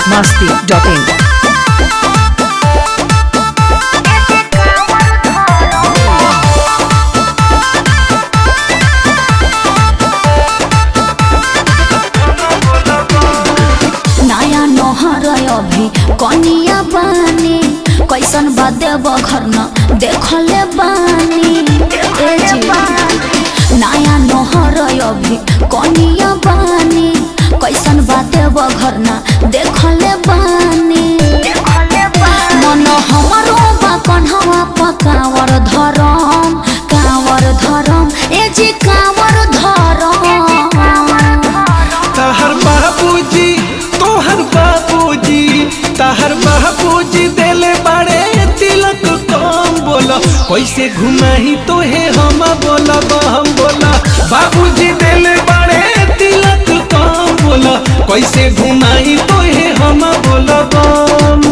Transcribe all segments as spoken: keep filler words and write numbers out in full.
masti dot in. नया नहर अभी कनिया बानी कैसन बादेव घर न देखले बानी ए जी नया नहर अभी कनिया बानी कैसन बादेव घर न देखले बानी मन हमरो बा कन्हवा पकावर धरम कावर धरम ए जी कावर धरम तहर बाबूजी तोहर बाबूजी तहर बाबूजी देले बड़े तिलक कम बोला कैसे घुमाही तोहे हम बोला हम बोला बाबूजी देले बड़े तिलक कम बोला कैसे घुमाही तोहे हम बोला बम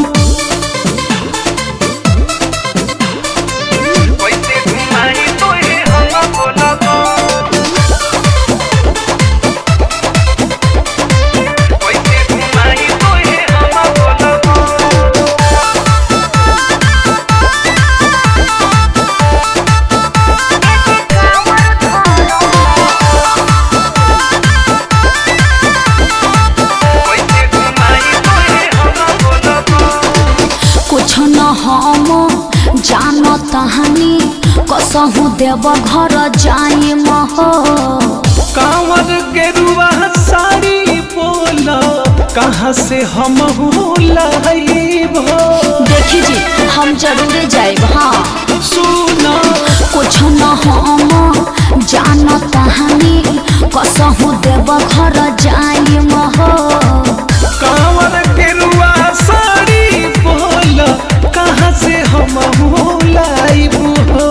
कैसे घुमाही तोहे हम बोला बम हम जानो तहानी कसहु देव घर जाई महो कांवर गेरुआ साड़ी बोला कहाँ से हम लाइब हो देखी जी हम जरूर जाइब हाँ सुना कुछ न हम जानो तहानी कसहु देव घर जाई महो कांवर गेरुआ साड़ी बोला कहाँ से हम लाइब हो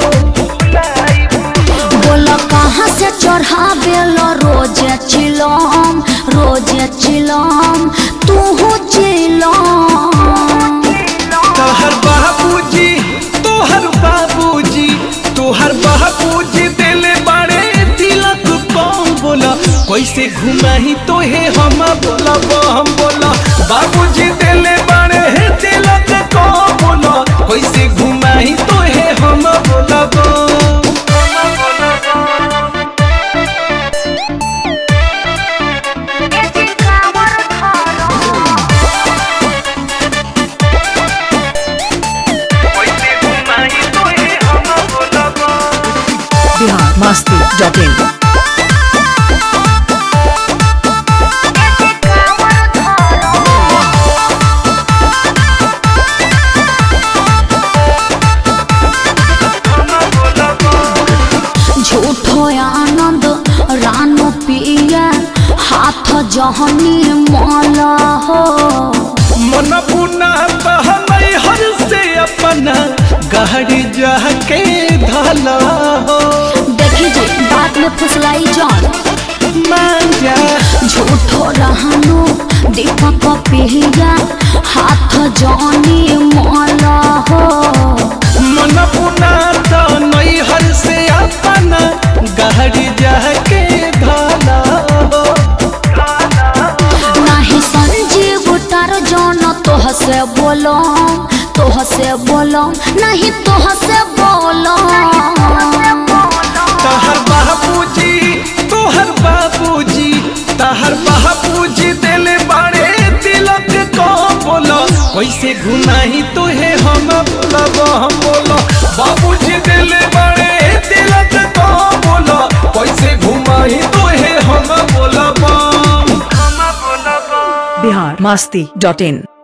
बोला कहाँ से चढ़ावे लो रोज चिलम रोज चिलम तू चिलम तोहर बाबूजी तोहर बाबूजी तोहर बाबूजी दिले बड़े तिलक कौन बोला कैसे घुमाही तोहे हम बोला हम बोला बाबूजी दिले बड़े तिलक कौन बोला कैसे घुमाही तोहे हम बोला Bihar masti dot in. झूठो आनंद रानो पिया हाथ जहनी माला हो मन पुना बहलई हर से अपना गाड़ी जाके धला हो देखी जी बात में फुसलाई जान मान जा झूठो रहनो दीपक पिया हाथ जहनी माला हो मन पुना तो नई हर से अपना गाड़ी जाके धला हो नहीं संजीव तार जौन तोह से बोलो तोह से बोलो नहीं तोह से बोलो तहर बाबूजी तोहर बाबूजी तहर बाबूजी दिले बड़े तिलक को बोला कैसे घुमाही तोहे हम बोला हम बोला बाबूजी दिले बड़े तिलक को बोला कैसे घुमाही तोहे हम बोला Bihar masti dot in.